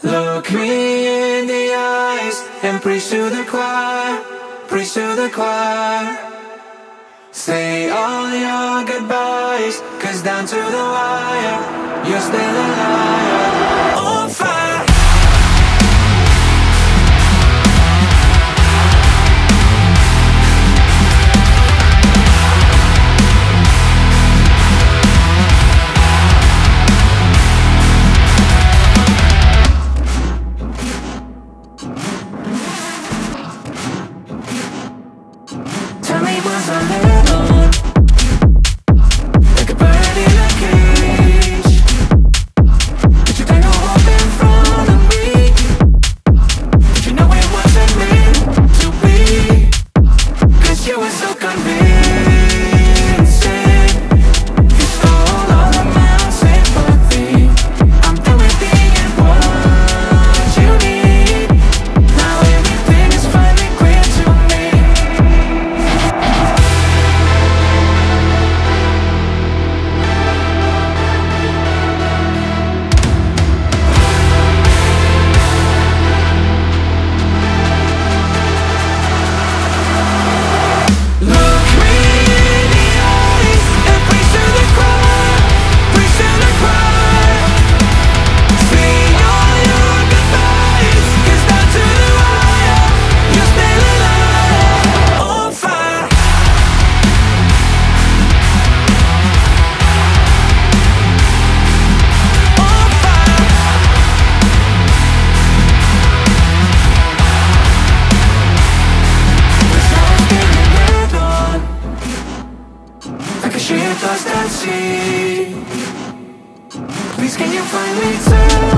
Look me in the eyes and preach to the choir, preach to the choir. Say all your goodbyes, 'cause down to the wire, you're still a liar. On fire. Tell me what's a little, like a bird in a cage. Did you take a walk in front of me? Did you know it wasn't meant to be? 'Cause you were so convincing. You stole all of my sympathy. I'm done with being what you need. Now everything is finally clear to me. Look me in the eyes and preach to the choir, preach to the choir. Say all your goodbyes, 'cause down to the wire, you're still alive. On fire. On fire. Wish I was getting led on, like a ship lost at sea. Please can you finally turn